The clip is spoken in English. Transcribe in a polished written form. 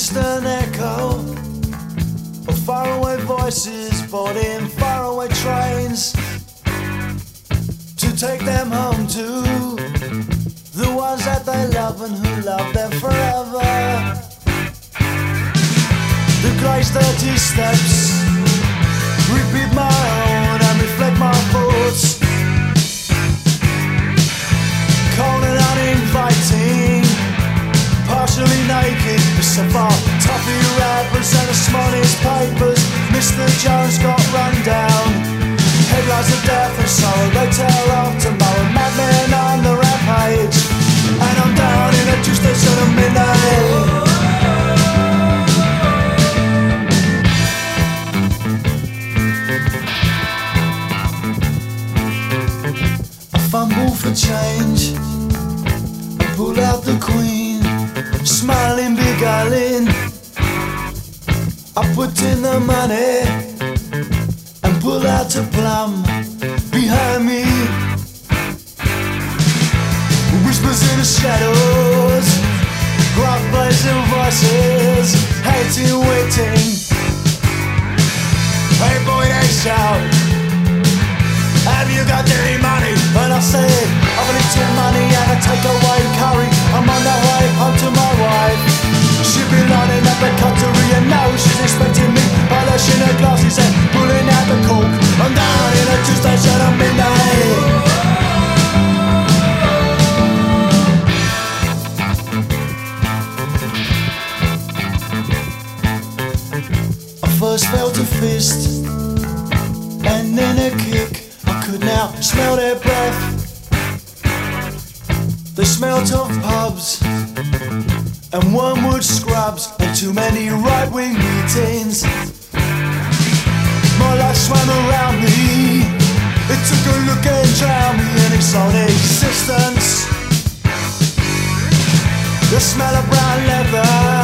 distant echo of faraway voices brought in faraway trains to take them home to the ones that they love and who love them forever. The grey dirty steps repeat my own and reflect my thoughts. Cold and uninviting, partially naked, so far toffee wrappers and the smallest papers. Mr. Jones got run down. Headlines of death and sorrow, they tell of tomorrow. Madmen on the rampage, and I'm down in a juice station at midnight. Fumble for change and pull out the queen, smiling, beguiling. I put in the money and pull out a plum behind me. Whispers in the shadows, gruff blazing voices, hating, waiting. Hey boy, they shout, have you got any money? And I say, I've got little money and I take away curry. I'm on the way home to my wife. She been lining up the cutlery and now she's expecting me. Polishing her glasses and pulling out the cork. I'm down in a Tuesday station at midnight. I first felt a fist and then a kick. I could now smell their breath. They smelt of pubs and wormwood scrubs and too many right-wing meetings. My life swam around me. It took a look and drowned me in its own existence. The smell of brown leather